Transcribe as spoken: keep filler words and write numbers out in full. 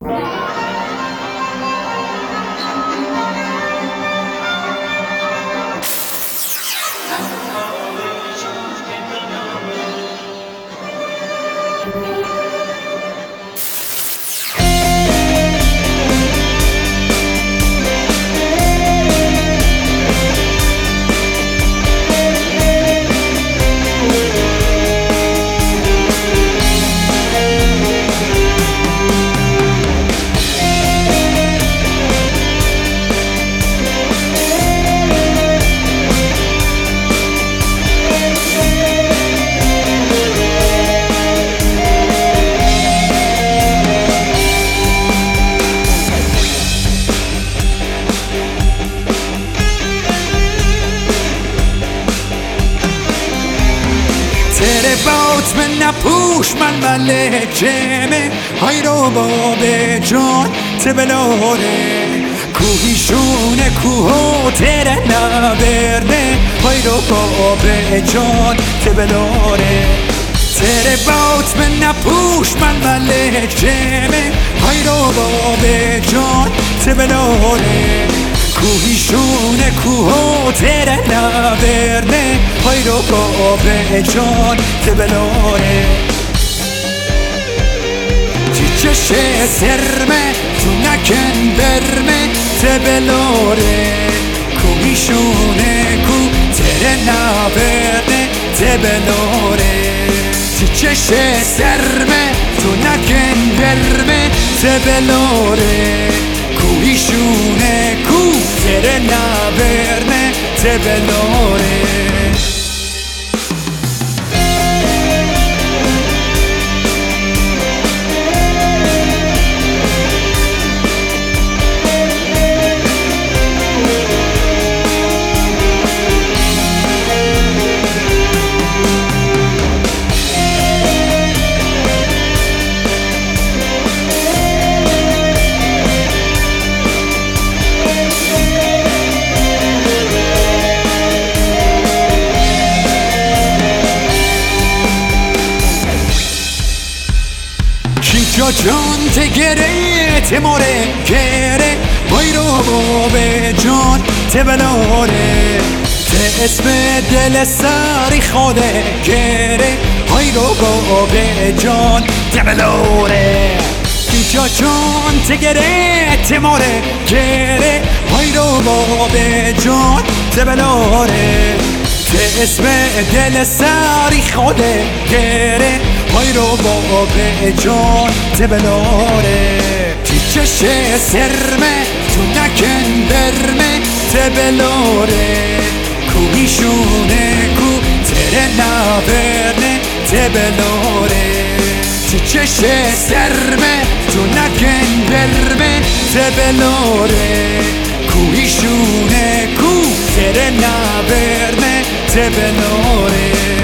तेरे बात में न पूछ मन मलके में های رو باب جان تبلاره کوهی شونه کوه تیره نبرده های رو باب جان تبلاره तेरे बात में न पूछ मन मलके में های رو باب جان تبلاره کوهی شونه کوه تیره نبرده های رو باب جان تبلاره چشه سرمه تو نکن برمه تبلاره کوهی شونه کوه تیره نبرده تبلاره چشه سرمه تو نکن برمه تبلاره کوهی شونه کوه تیره نبرده تبلاره جا جان تگره تماره گره بای رو به جان تبلاره ته اسم دل ساری خوده گره بای رو به جان تبلاره جا جان تگره تماره گره بای رو به جان تبلاره ته اسم دل ساری خوده گره های رو با به جان تبلاره چشه سرمه تو نکن برمه تبلاره کوهی شونه کو تره نبرنه تبلاره چشه سرمه تو نکن برمه تبلاره کوهی شونه کو تره نبرنه تبلاره